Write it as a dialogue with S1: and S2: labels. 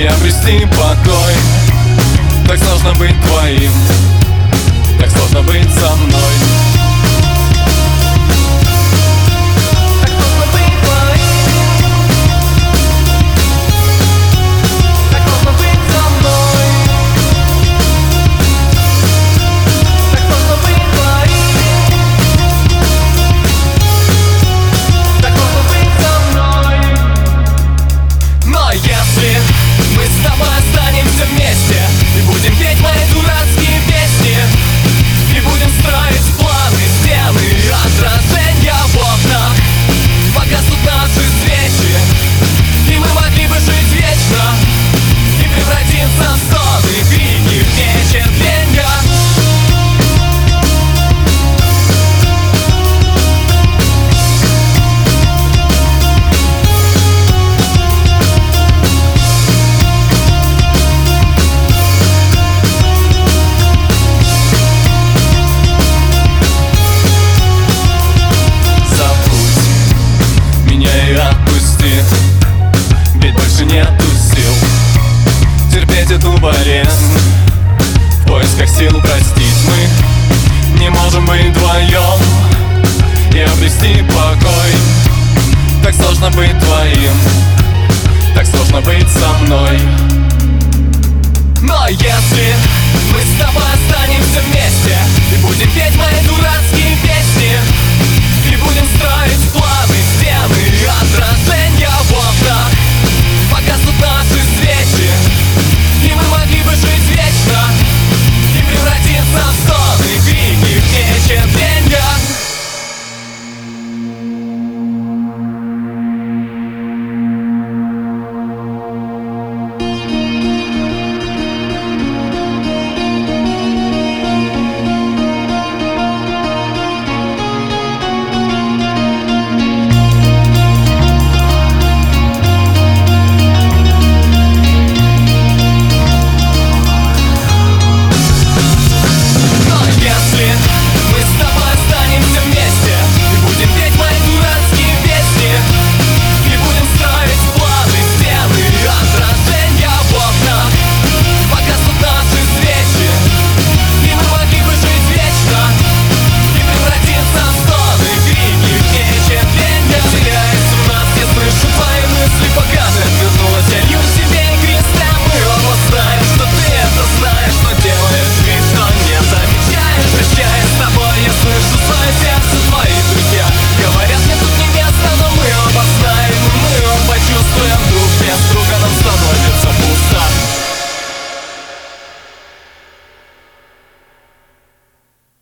S1: и обрести покой. Так сложно быть твоим, так сложно быть со мной. Мы с тобой останемся вместе и будем петь мои дурацкие песни, и будем строить планы, стены, отражения в окнах. Погаснут наши свечи, и мы могли бы жить вечно, и превратиться в стоны, крики, в нетерпенье. Ведь больше нету сил терпеть эту болезнь. В поисках сил простить мы не можем быть вдвоем и обрести покой. Так сложно быть твоим, так сложно быть со мной. Но если мы с тобой останемся вместе и будем петь мои дурацкие песни, и будем строить планы,